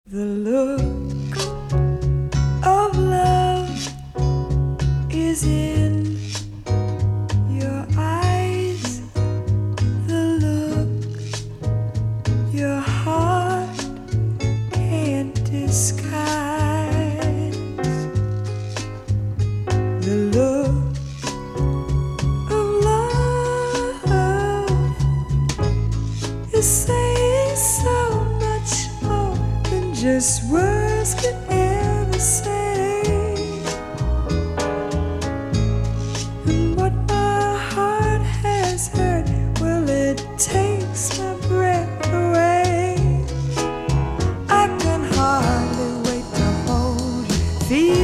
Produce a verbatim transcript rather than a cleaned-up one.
The look of love is in your eyes. The look your heart can't disguise. The look of love is saying so much more than just words could ever say. And what my heart has heard, well, it takes my breath away. I can hardly wait to hold you, feel